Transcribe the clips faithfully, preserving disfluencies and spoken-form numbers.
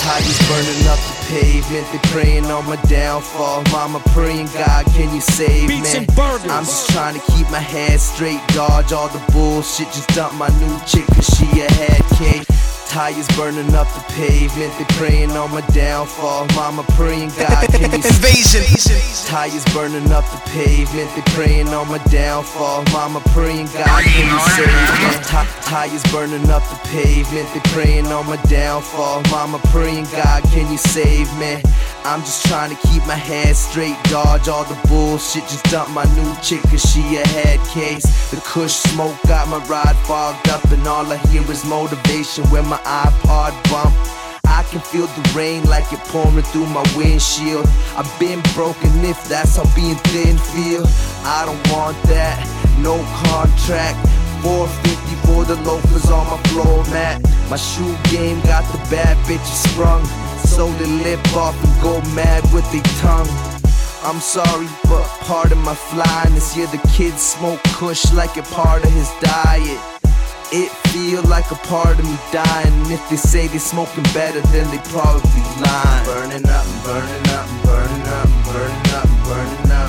Tires burning up the pavement, they praying on my downfall. Mama praying, God, can you save me? I'm just trying to keep my head straight, dodge all the bullshit. Just dump my new chick cause she a head case. Tires burning up the pavement, they praying on my downfall. Mama praying, God, can you Invasion. Tires burning up the pavement, they praying on my downfall. Mama praying, God, can you save me? Tires burning up the pavement, they praying on my downfall. Mama praying, God, can you save me? I'm just trying to keep my head straight, dodge all the bullshit. Just dump my new chick cause she a head case. The kush smoke got my ride fogged up, and all I hear is motivation when my iPod bump. I can feel the rain like it pouring through my windshield. I've been broken if that's how being thin feel. I don't want that, no contract. four fifty for the loafers on my floor mat. My shoe game got the bad bitches sprung, so they lip off and go mad with their tongue. I'm sorry, but part of my flyness, yeah, the kids smoke kush like a part of his diet. It feel like a part of me dying, and if they say they smoking better, then they probably lying. Burning up, burning up, burning up, burning up, burning up.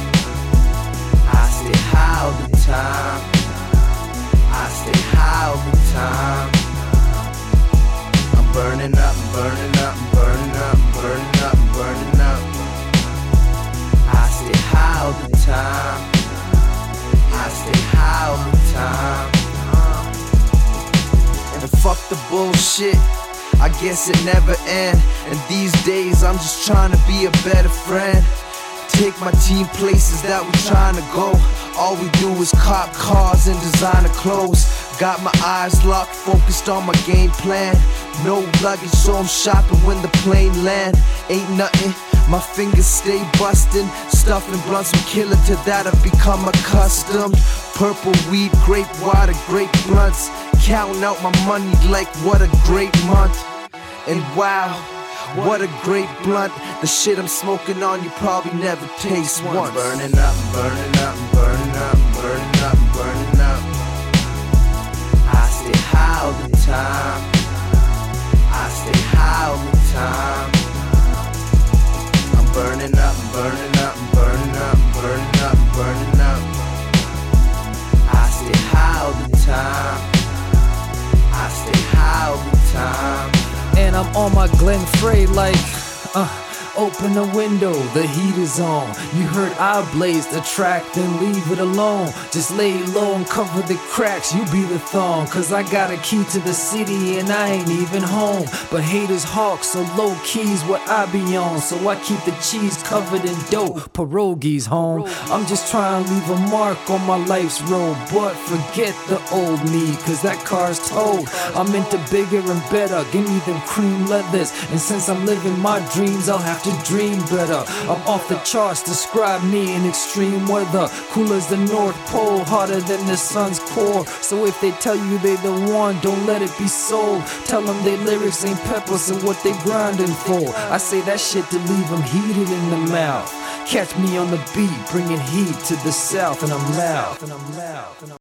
I stay high all the time. I stay high all the time. I'm burning up, burning up, burning up, burning up, burning up. I stay high all the time. I stay high all the time. And fuck the bullshit, I guess it never ends. And these days I'm just trying to be a better friend. Take my team places that we're trying to go. All we do is cop cars and designer clothes. Got my eyes locked, focused on my game plan. No luggage, so I'm shopping when the plane land. Ain't nothing, my fingers stay bustin'. Stuffing blunts from killer to that I've become accustomed. Purple weed, grape water, grape blunts. Counting out my money like what a great month. And wow, what a great blunt. The shit I'm smoking on you probably never taste once. Burning up, burning up, burning up, burning up, burning up. I stay high all the time. I stay high all the time. I'm burning up, burning up, burning up, burning up, burning up. I stay high all the time. I stay high all the time. And I'm on my Glenn Frey like, uh open the window, the heat is on. You heard I blaze the track, then leave it alone. Just lay low and cover the cracks, you be the thong. Cause I got a key to the city and I ain't even home. But haters hawk, so low key's what I be on. So I keep the cheese covered in dope, pierogies home. I'm just trying to leave a mark on my life's road. But forget the old me, cause that car's told. I'm into bigger and better, give me them cream leathers. And since I'm living my dreams, I'll have to dream better. I'm off the charts, describe me in extreme weather. Cool as the North Pole, hotter than the sun's core. So if they tell you they the one, don't let it be sold. Tell them they lyrics ain't pepper, so what they grinding for? I say that shit to leave them heated in the mouth. Catch me on the beat, bringing heat to the south, and I'm loud.